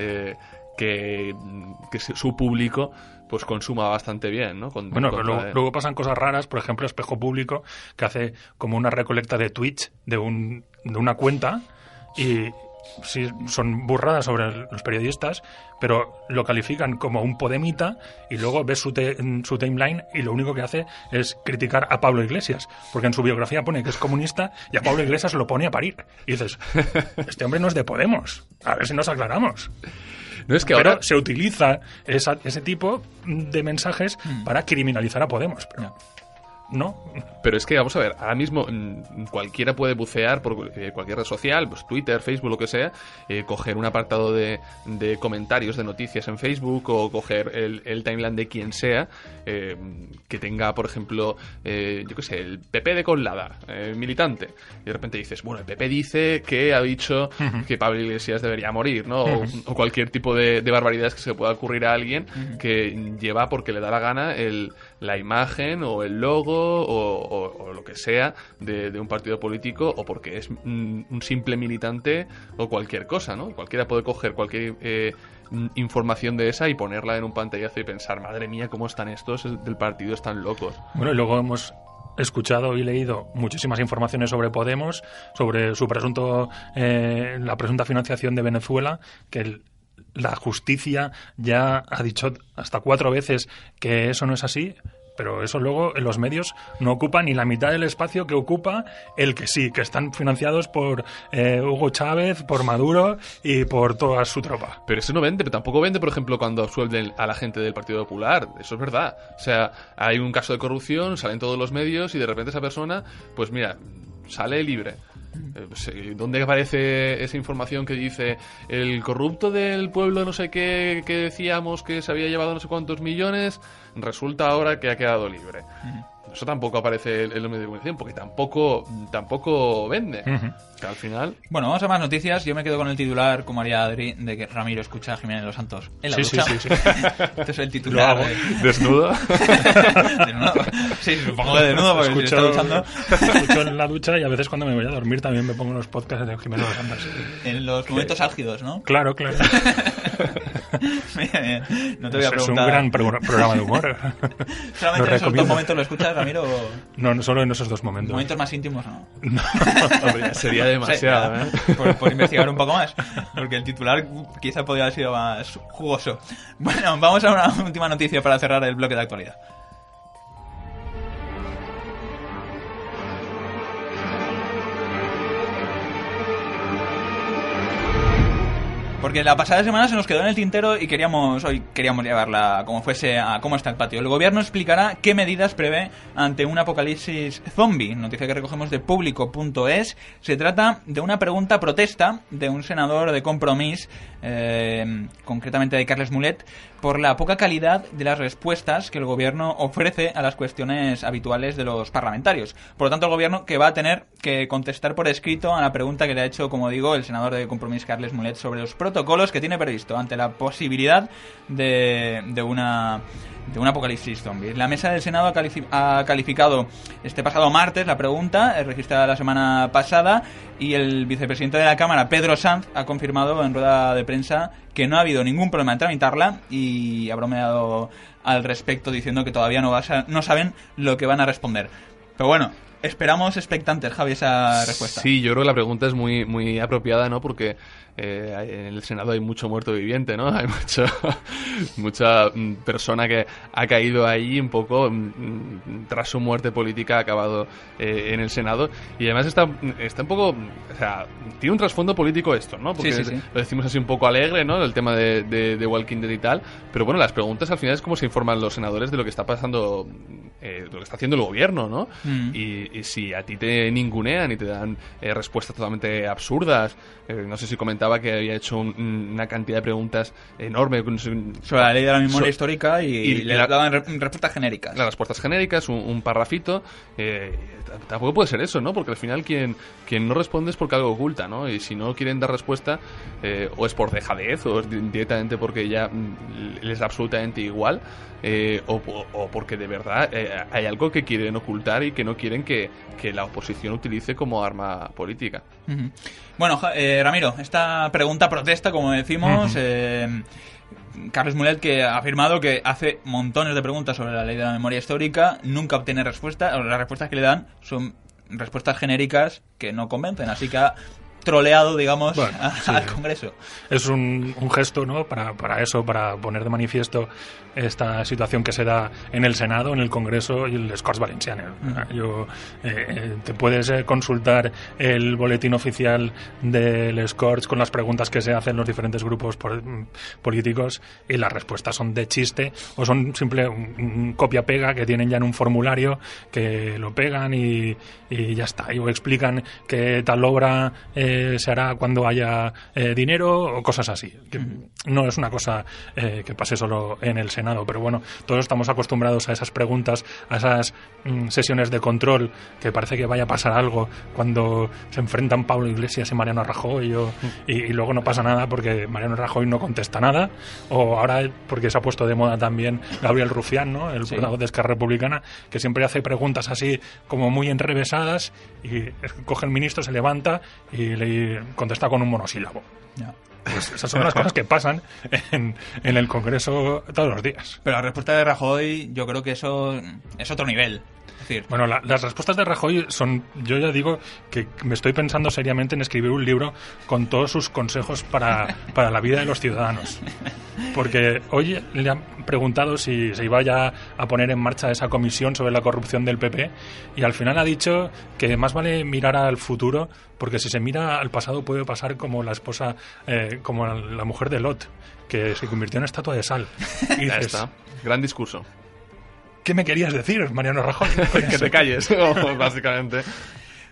que su público pues consuma bastante bien, ¿no? Pero luego pasan cosas raras, por ejemplo, Espejo Público, que hace como una recolecta de tweets de una cuenta, y sí, son burradas sobre los periodistas, pero lo califican como un podemita, y luego ves su timeline y lo único que hace es criticar a Pablo Iglesias, porque en su biografía pone que es comunista y a Pablo Iglesias lo pone a parir. Y dices, este hombre no es de Podemos, a ver si nos aclaramos. No, es que pero ahora se utiliza ese tipo de mensajes para criminalizar a Podemos. Pero, ¿no? Pero es que, vamos a ver, ahora mismo cualquiera puede bucear por cualquier red social, pues Twitter, Facebook, lo que sea, coger un apartado de comentarios de noticias en Facebook o coger el timeline de quien sea, que tenga, por ejemplo, yo qué sé, el PP de Coslada, militante, y de repente dices, bueno, el PP dice que ha dicho que Pablo Iglesias debería morir, ¿no? O cualquier tipo de barbaridades que se pueda ocurrir a alguien que lleva porque le da la gana la imagen o el logo o lo que sea de un partido político, o porque es un simple militante o cualquier cosa, ¿no? Cualquiera puede coger cualquier información de esa y ponerla en un pantallazo y pensar, madre mía, cómo están estos del partido, están locos. Bueno, y luego hemos escuchado y leído muchísimas informaciones sobre Podemos, sobre su la presunta financiación de Venezuela, que la justicia ya ha dicho hasta 4 veces que eso no es así. Pero eso luego en los medios no ocupa ni la mitad del espacio que ocupa el que sí, que están financiados por Hugo Chávez, por Maduro y por toda su tropa. Pero eso no vende, pero tampoco vende, por ejemplo, cuando absuelven a la gente del Partido Popular. Eso es verdad. O sea, hay un caso de corrupción, salen todos los medios y de repente esa persona, pues mira, sale libre. ¿Dónde aparece esa información que dice el corrupto del pueblo no sé qué, que decíamos que se había llevado no sé cuántos millones, resulta ahora que ha quedado libre? Eso tampoco aparece en los medios de comunicación, porque tampoco vende. O sea, al final... Bueno, vamos a más noticias. Yo me quedo con el titular, como haría Adri, de que Ramiro escucha a Jiménez Los Santos en la ducha. Sí. Este es el titular. Lo hago. ¿Desnudo? Desnudo. Sí, supongo que desnudo, porque si está duchando... Escucho en la ducha y a veces cuando me voy a dormir también me pongo los podcasts de Jiménez Los Santos. En los momentos álgidos, ¿no? Claro. Bien. No te voy a preguntar... Es un gran programa de humor. ¿Solamente en esos 2 momentos lo escuchas, Ramiro? No, solo en esos 2 momentos. Momentos más íntimos, ¿no. Hombre, sería demasiado, por investigar un poco más, porque el titular quizá podría haber sido más jugoso. Bueno, vamos a una última noticia para cerrar el bloque de actualidad. Porque la pasada semana se nos quedó en el tintero y hoy queríamos llevarla como fuese a cómo está el patio. El gobierno explicará qué medidas prevé ante un apocalipsis zombie. Noticia que recogemos de Público.es. Se trata de una pregunta protesta de un senador de Compromís, concretamente de Carles Mulet, por la poca calidad de las respuestas que el gobierno ofrece a las cuestiones habituales de los parlamentarios. Por lo tanto, el gobierno que va a tener que contestar por escrito a la pregunta que le ha hecho, como digo, el senador de Compromís, Carles Mulet, sobre los protocolos que tiene previsto ante la posibilidad de un apocalipsis zombie. La mesa del Senado ha calificado este pasado martes la pregunta, registrada la semana pasada, y el vicepresidente de la Cámara, Pedro Sanz, ha confirmado en rueda de prensa que no ha habido ningún problema en tramitarla y ha bromeado al respecto diciendo que todavía no saben lo que van a responder. Pero bueno, esperamos expectantes, Javi, esa respuesta. Sí, yo creo que la pregunta es muy, muy apropiada, ¿no? Porque en el Senado hay mucho muerto viviente, ¿no? Hay mucha persona que ha caído ahí un poco tras su muerte política, ha acabado en el Senado, y además está un poco, o sea, tiene un trasfondo político esto, ¿no? Porque sí. Lo decimos así un poco alegre, ¿no? El tema de Walking Dead y tal, pero bueno, las preguntas al final es cómo se informan los senadores de lo que está pasando, de lo que está haciendo el gobierno, ¿no? Y si a ti te ningunean y te dan respuestas totalmente absurdas, no sé si comentaba que había hecho una cantidad de preguntas enorme sobre la ley de la memoria histórica y le daban respuestas genéricas. Las respuestas genéricas, un parrafito, tampoco puede ser eso, ¿no? Porque al final quien no responde es porque algo oculta, ¿no? Y si no quieren dar respuesta, o es por dejadez, o es directamente porque ya les es absolutamente igual, o porque de verdad hay algo que quieren ocultar y que no quieren que la oposición utilice como arma política. Bueno, Ramiro, esta pregunta protesta, como decimos, Carles Mulet, que ha afirmado que hace montones de preguntas sobre la ley de la memoria histórica, nunca obtiene respuesta, o las respuestas que le dan son respuestas genéricas que no convencen, así que ha troleado, digamos, al Congreso. Es un gesto, ¿no? Para eso, para poner de manifiesto esta situación que se da en el Senado, en el Congreso y el Corts Valencianes. Te puedes consultar el boletín oficial del Corts con las preguntas que se hacen los diferentes grupos políticos, y las respuestas son de chiste o son simple un copia-pega que tienen ya en un formulario, que lo pegan y ya está. Y explican que tal obra se hará cuando haya dinero o cosas así. Que no es una cosa que pase solo en el Senado, pero bueno, todos estamos acostumbrados a esas preguntas, a esas sesiones de control, que parece que vaya a pasar algo cuando se enfrentan Pablo Iglesias y Mariano Rajoy, y luego no pasa nada porque Mariano Rajoy no contesta nada, o ahora porque se ha puesto de moda también Gabriel Rufián, ¿no? El portavoz de Esquerra Republicana, que siempre hace preguntas así como muy enrevesadas, y coge el ministro, se levanta y le contesta con un monosílabo. Pues esas son las cosas que pasan en el Congreso todos los días. Pero la respuesta de Rajoy, yo creo que eso es otro nivel. Es decir, bueno, las respuestas de Rajoy son... Yo ya digo que me estoy pensando seriamente en escribir un libro con todos sus consejos para la vida de los ciudadanos. Porque hoy le han preguntado si se iba ya a poner en marcha esa comisión sobre la corrupción del PP, y al final ha dicho que más vale mirar al futuro, porque si se mira al pasado puede pasar como la esposa, como la mujer de Lot, que se convirtió en estatua de sal. Y ya dices, está. Gran discurso. ¿Qué me querías decir, Mariano Rajoy? Que te calles, básicamente.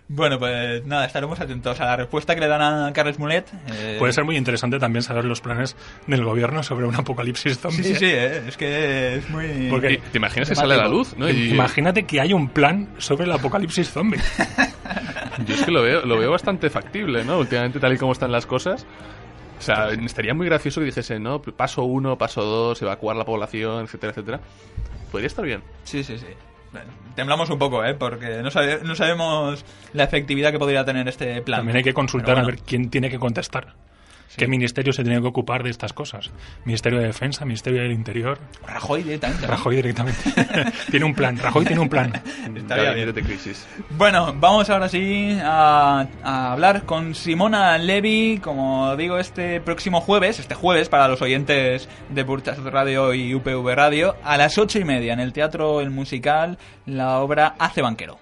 Bueno, pues nada, estaremos atentos a la respuesta que le dan a Carles Mulet. Puede ser muy interesante también saber los planes del gobierno sobre un apocalipsis zombie. Sí, es que es muy... Porque ¿Te imaginas que sale a la luz? ¿no? Imagínate que hay un plan sobre el apocalipsis zombie. Yo es que lo veo bastante factible, ¿no? Últimamente, tal y como están las cosas. O sea, estaría muy gracioso que dijese, ¿no? Paso 1, paso 2, evacuar la población, etcétera, etcétera. Podría estar bien. Sí. Bueno, temblamos un poco, porque no sabemos la efectividad que podría tener este plan. También hay que consultar a ver quién tiene que contestar. Sí. ¿Qué ministerio se tiene que ocupar de estas cosas? Ministerio de Defensa, Ministerio del Interior. Rajoy directamente. Rajoy directamente. Tiene un plan. Rajoy tiene un plan. Estaría bien. De crisis. Bueno, vamos ahora sí a hablar con Simona Levi, como digo, este jueves para los oyentes de Burchasot Radio y UPV Radio, a las 8:30 en el Teatro El Musical, la obra Hace banquero.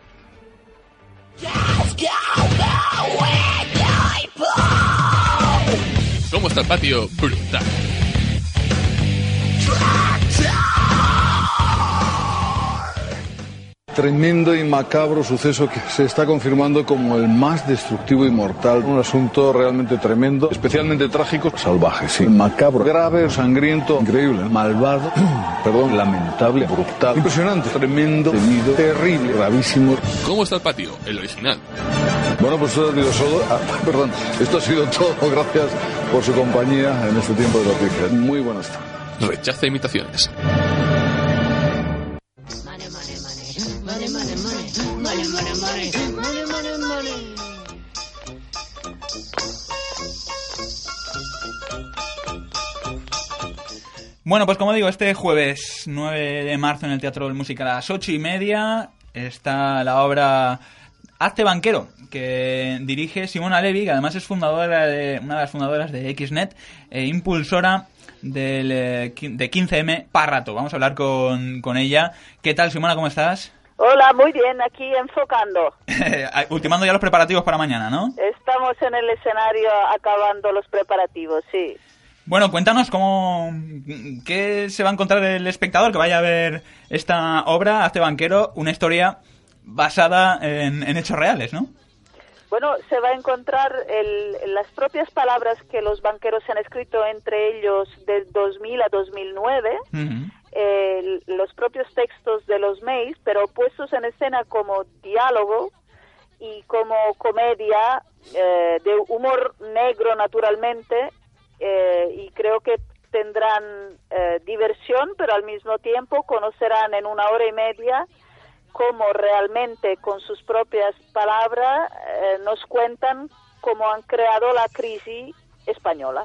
¿Cómo está el patio? Brutal. Tremendo y macabro suceso que se está confirmando como el más destructivo y mortal. Un asunto realmente tremendo, especialmente trágico, salvaje, sí. Macabro, grave, sangriento, increíble, malvado, lamentable, brutal, impresionante, tremendo, temido, terrible, gravísimo. ¿Cómo está el patio? El original. Bueno, pues esto ha sido todo. Gracias por su compañía en este tiempo de noticias. Muy buenas tardes. Rechaza imitaciones. Bueno, pues como digo, este jueves 9 de marzo en el Teatro del Musical a las 8:30 está la obra Hazte banquero, que dirige Simona Levi, que además es una de las fundadoras de XNet e impulsora de 15M Parrato. Vamos a hablar con ella. ¿Qué tal, Simona? ¿Cómo estás? Hola, muy bien, aquí enfocando. Ultimando ya los preparativos para mañana, ¿no? Estamos en el escenario acabando los preparativos, sí. Bueno, cuéntanos qué se va a encontrar el espectador que vaya a ver esta obra, Hazte banquero, una historia basada en hechos reales, ¿no? Bueno, se va a encontrar las propias palabras que los banqueros han escrito entre ellos de 2000 a 2009, los propios textos de los mails, pero puestos en escena como diálogo y como comedia de humor negro naturalmente, y creo que tendrán diversión, pero al mismo tiempo conocerán en 1 hora y media cómo realmente con sus propias palabras nos cuentan cómo han creado la crisis española.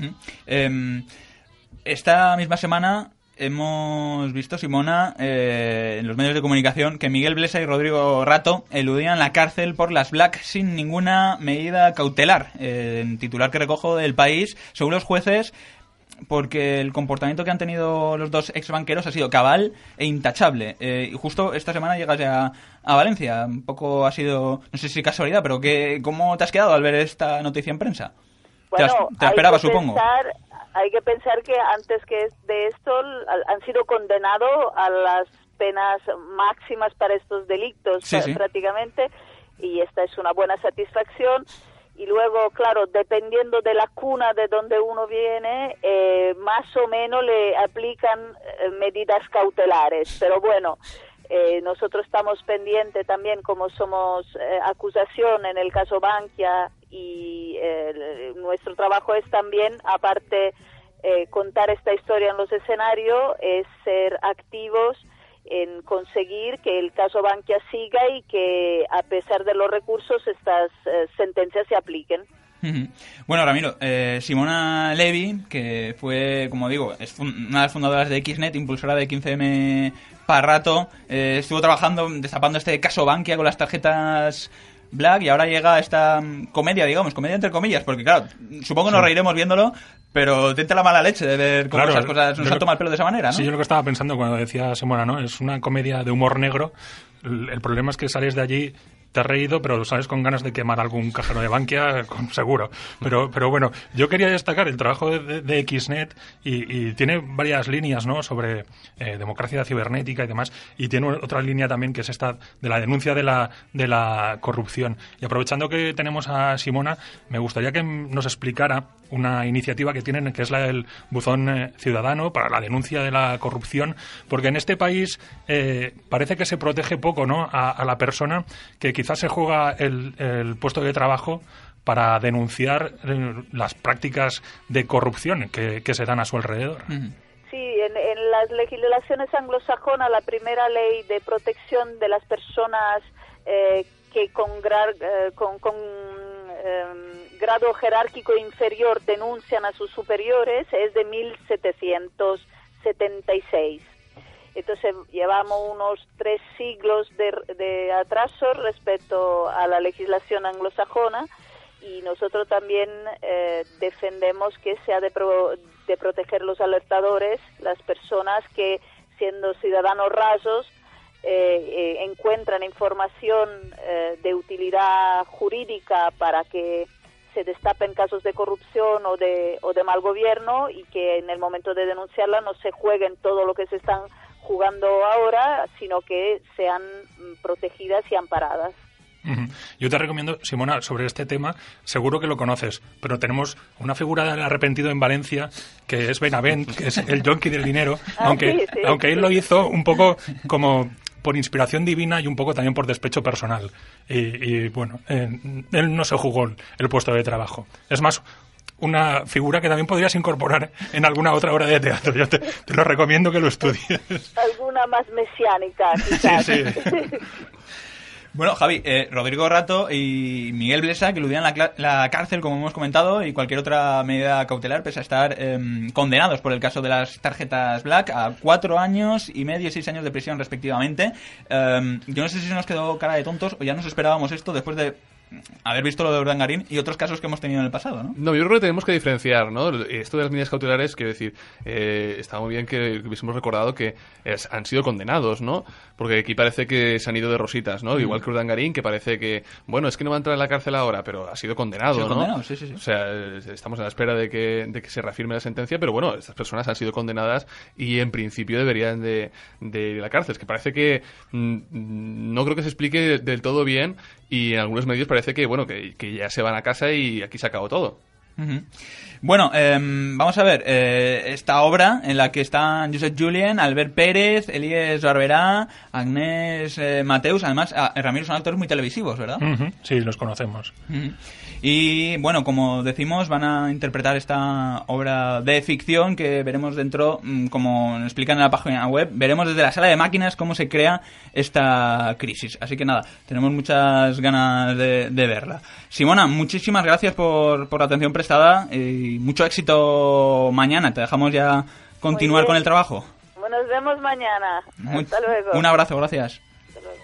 Esta misma semana hemos visto, Simona, en los medios de comunicación que Miguel Blesa y Rodrigo Rato eludían la cárcel por las Black sin ninguna medida cautelar. En titular que recojo del País, según los jueces, porque el comportamiento que han tenido los dos exbanqueros ha sido cabal e intachable. Y justo esta semana llegas ya a Valencia. Un poco ha sido, no sé si casualidad, pero ¿cómo te has quedado al ver esta noticia en prensa? Bueno, te la esperabas, supongo. Hay que pensar que antes que de esto han sido condenados a las penas máximas para estos delitos, sí. prácticamente, y esta es una buena satisfacción. Y luego, claro, dependiendo de la cuna de donde uno viene, más o menos le aplican medidas cautelares. Pero bueno, nosotros estamos pendientes también, como somos acusación en el caso Bankia, y nuestro trabajo es también, aparte contar esta historia en los escenarios, es ser activos en conseguir que el caso Bankia siga y que a pesar de los recursos estas sentencias se apliquen. Bueno, Ramiro, Simona Levi, que fue, como digo, es una de las fundadoras de XNet, impulsora de 15M Parrato, estuvo trabajando, destapando este caso Bankia con las tarjetas Black, y ahora llega esta comedia, digamos, comedia entre comillas, porque claro, supongo nos reiremos viéndolo, pero te entra la mala leche de ver cómo esas cosas nos han tomado el pelo de esa manera, ¿no? Sí, yo lo que estaba pensando cuando decía Simona, ¿no? Es una comedia de humor negro. El problema es que sales de allí te has reído, pero sabes, con ganas de quemar algún cajero de Bankia, seguro. Pero bueno, yo quería destacar el trabajo de Xnet y tiene varias líneas, ¿no?, sobre democracia cibernética y demás, y tiene otra línea también que es esta de la denuncia de la corrupción. Y aprovechando que tenemos a Simona, me gustaría que nos explicara una iniciativa que tienen, que es la del buzón ciudadano para la denuncia de la corrupción, porque en este país parece que se protege poco, ¿no?, a la persona que quizás se juega el puesto de trabajo para denunciar las prácticas de corrupción que se dan a su alrededor. Sí, en las legislaciones anglosajonas, la primera ley de protección de las personas que con grado jerárquico inferior denuncian a sus superiores es de 1776. Entonces llevamos unos 3 siglos de atraso respecto a la legislación anglosajona, y nosotros también defendemos que se ha de proteger los alertadores, las personas que, siendo ciudadanos rasos, encuentran información de utilidad jurídica para que se destapen casos de corrupción o de mal gobierno, y que en el momento de denunciarla no se jueguen todo lo que se están jugando ahora, sino que sean protegidas y amparadas. Yo te recomiendo, Simona, sobre este tema, seguro que lo conoces, pero tenemos una figura del arrepentido en Valencia, que es Benavent, que es el yonki del dinero, aunque él lo hizo un poco como por inspiración divina y un poco también por despecho personal. Y bueno, él no se jugó el puesto de trabajo. Es más, una figura que también podrías incorporar en alguna otra obra de teatro. Yo te lo recomiendo que lo estudies. Alguna más mesiánica, quizás. Sí. Bueno, Javi, Rodrigo Rato y Miguel Blesa, que eludían la cárcel, como hemos comentado, y cualquier otra medida cautelar, pese a estar condenados por el caso de las tarjetas Black a 4 años y medio y 6 años de prisión, respectivamente. Yo no sé si se nos quedó cara de tontos o ya nos esperábamos esto después de haber visto lo de Urdangarín y otros casos que hemos tenido en el pasado, ¿no? No, yo creo que tenemos que diferenciar, ¿no? Esto de las medidas cautelares, quiero decir, está muy bien que hubiésemos recordado que han sido condenados, ¿no? Porque aquí parece que se han ido de rositas, ¿no? Igual que Urdangarín, que parece que, bueno, es que no va a entrar en la cárcel ahora, pero ha sido condenado, ¿no? Condenado, sí. O sea, estamos a la espera de que se reafirme la sentencia, pero bueno, estas personas han sido condenadas y en principio deberían de ir a la cárcel. Es que parece que no creo que se explique del todo bien, y en algunos medios parece que, bueno, que ya se van a casa y aquí se acabó todo. Bueno, vamos a ver esta obra en la que están Josep Julien, Albert Pérez, Elías Barberá, Agnès Mateus. Además, Ramiro, son actores muy televisivos, ¿verdad? Sí, los conocemos. Y bueno, como decimos, van a interpretar esta obra de ficción que veremos dentro, como nos explican en la página web, veremos desde la sala de máquinas cómo se crea esta crisis. Así que nada, tenemos muchas ganas de verla. Simona, muchísimas gracias por la atención prestada y mucho éxito mañana. Te dejamos ya continuar con el trabajo. Bueno, nos vemos mañana. Hasta luego. Un abrazo, gracias. Hasta luego.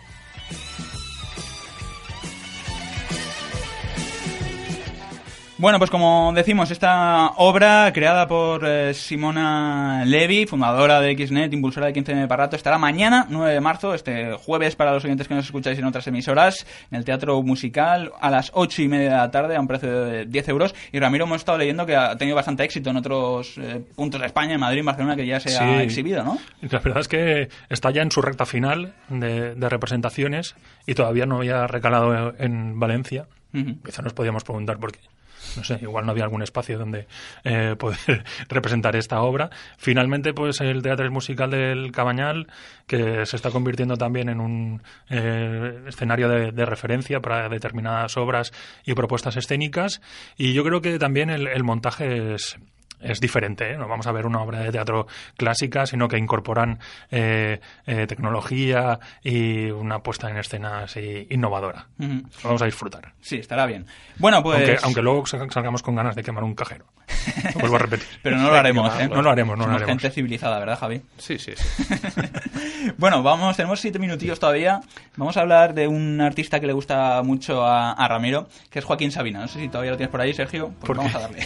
Bueno, pues como decimos, esta obra creada por Simona Levi, fundadora de Xnet, impulsora de 15M para Rato, estará mañana, 9 de marzo, este jueves, para los oyentes que nos escucháis en otras emisoras, en el Teatro Musical, a las 8:30 de la tarde, a un precio de 10 euros. Y Ramiro, hemos estado leyendo que ha tenido bastante éxito en otros puntos de España, en Madrid, en Barcelona, que ya se ha exhibido, ¿no? La verdad es que está ya en su recta final de representaciones y todavía no había recalado en Valencia. Quizá nos podíamos preguntar por qué. No sé, igual no había algún espacio donde poder representar esta obra. Finalmente, pues el Teatro Musical del Cabañal, que se está convirtiendo también en un escenario de referencia para determinadas obras y propuestas escénicas. Y yo creo que también el montaje es diferente, ¿eh? No vamos a ver una obra de teatro clásica, sino que incorporan tecnología y una puesta en escena así innovadora. Lo vamos a disfrutar. Sí, estará bien. Bueno, pues... Aunque luego salgamos con ganas de quemar un cajero. Lo vuelvo a repetir. Pero no lo haremos, ¿eh? No lo haremos. Somos gente civilizada, ¿verdad, Javi? Sí. Bueno, tenemos 7 minutillos todavía. Vamos a hablar de un artista que le gusta mucho a Ramiro, que es Joaquín Sabina. No sé si todavía lo tienes por ahí, Sergio. Pues vamos a darle.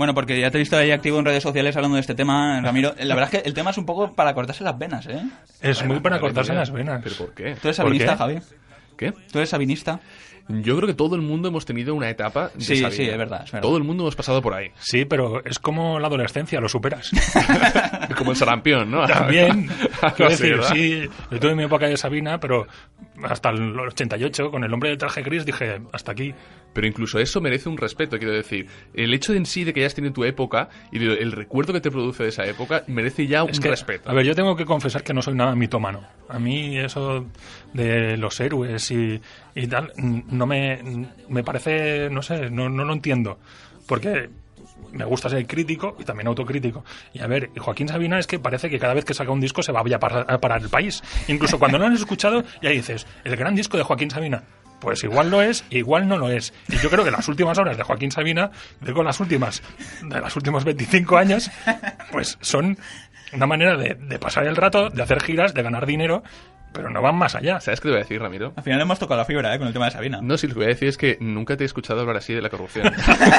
Bueno, porque ya te he visto ahí activo en redes sociales hablando de este tema, Ramiro. La verdad es que el tema es un poco para cortarse las venas, ¿eh? Es muy para cortarse las venas. ¿Pero por qué? ¿Tú eres sabinista, Javi? ¿Qué? ¿Tú eres sabinista? Yo creo que todo el mundo hemos tenido una etapa de Sabina. Sí, es verdad. Todo el mundo hemos pasado por ahí. Sí, pero es como la adolescencia, lo superas. Como el sarampión, ¿no? También. Quiero decir, ¿verdad? sí, yo tuve mi época de Sabina, pero hasta el 88, con el hombre del traje gris, dije, hasta aquí. Pero incluso eso merece un respeto, quiero decir. El hecho en sí de que hayas tenido tu época y el recuerdo que te produce de esa época merece ya un respeto. A ver, yo tengo que confesar que no soy nada mitómano. A mí eso de los héroes y tal, no me parece, no sé, no lo entiendo. Porque me gusta ser crítico y también autocrítico. Y a ver, Joaquín Sabina es que parece que cada vez que saca un disco se va a parar el país. Incluso cuando no lo has escuchado, ya dices, el gran disco de Joaquín Sabina. Pues igual lo es, igual no lo es. Y yo creo que las últimas obras de Joaquín Sabina, digo las últimas, de los últimos 25 años, pues son una manera de pasar el rato, de hacer giras, de ganar dinero, pero no van más allá. ¿Sabes qué te voy a decir, Ramiro? Al final hemos tocado la fibra, con el tema de Sabina. No, sí, lo que voy a decir es que nunca te he escuchado hablar así de la corrupción.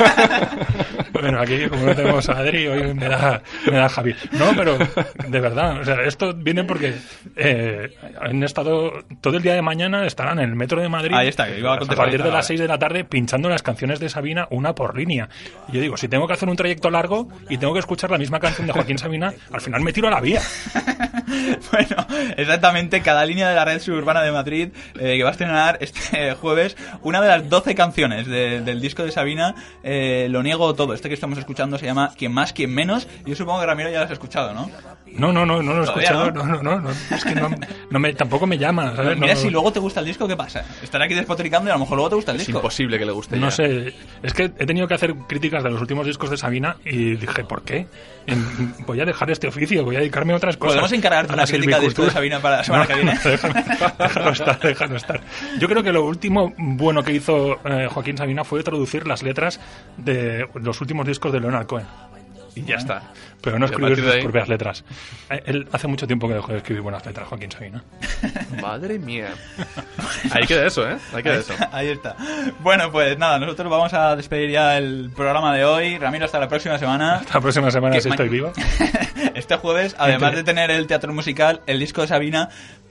Bueno, aquí como no tenemos a Adri, hoy me da Javi. No, pero de verdad, o sea, esto viene porque han estado todo el día de mañana, estarán en el metro de Madrid. Ahí está, que iba a partir de las 6 de la tarde pinchando las canciones de Sabina una por línea. Y yo digo, si tengo que hacer un trayecto largo y tengo que escuchar la misma canción de Joaquín Sabina, al final me tiro a la vía. Bueno, exactamente, cada línea de la red suburbana de Madrid que va a estrenar este jueves una de las 12 canciones del disco de Sabina, Lo niego todo. Este que estamos escuchando se llama Quien más, quien menos. Y yo supongo que Ramiro ya lo has escuchado, ¿no? No lo he escuchado. No. Es que tampoco me llama, ¿sabes? Mira, si luego te gusta el disco, ¿qué pasa? Estar aquí despotricando y a lo mejor luego te gusta el disco. Es imposible que le guste. No sé, es que he tenido que hacer críticas de los últimos discos de Sabina y dije, ¿por qué? Voy a dejar este oficio, voy a dedicarme a otras cosas. ¿Podemos encargarte una crítica del disco de Sabina para la semana que viene? Déjalo estar. Yo creo que lo último bueno que hizo Joaquín Sabina fue traducir las letras de los últimos discos de Leonard Cohen. Y ya está. Pero no escribir sus propias letras. Él hace mucho tiempo que dejó de escribir buenas letras, Joaquín Sabina. Madre mía. Ahí queda eso, ¿eh? Ahí está. Bueno, pues nada, nosotros vamos a despedir ya el programa de hoy. Ramiro, hasta la próxima semana. Hasta la próxima semana, si estoy vivo. Este jueves, además de tener el teatro musical, el disco de Sabina,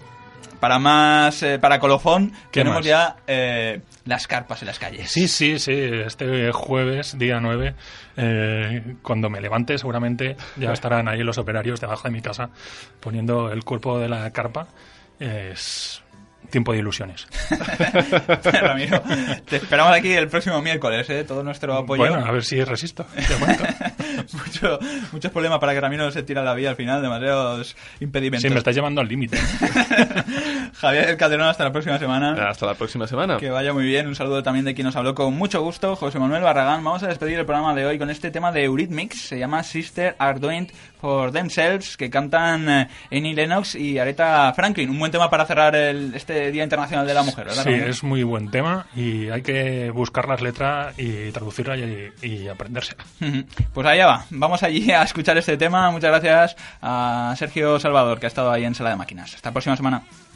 para colofón, tenemos ya las carpas en las calles. Sí, este jueves, día 9, cuando me levante seguramente ya estarán ahí los operarios debajo de mi casa poniendo el cuerpo de la carpa. Es tiempo de ilusiones. Ramiro, te esperamos aquí el próximo miércoles, todo nuestro apoyo. Bueno, a ver si resisto. Muchos problemas para que Ramiro se tire a la vía al final, demasiados impedimentos. Sí, me estás llevando al límite. Javier Calderón, hasta la próxima semana. Hasta la próxima semana. Que vaya muy bien. Un saludo también de quien nos habló con mucho gusto, José Manuel Barragán. Vamos a despedir el programa de hoy con este tema de Eurythmics. Se llama Sister Are Doing for Themselves, que cantan Annie Lennox y Aretha Franklin. Un buen tema para cerrar este Día Internacional de la Mujer, ¿verdad? Sí, es muy buen tema y hay que buscar las letras y traducirlas y aprendérsela. Pues allá va. Vamos allí a escuchar este tema. Muchas gracias a Sergio Salvador, que ha estado ahí en Sala de Máquinas. Hasta la próxima semana.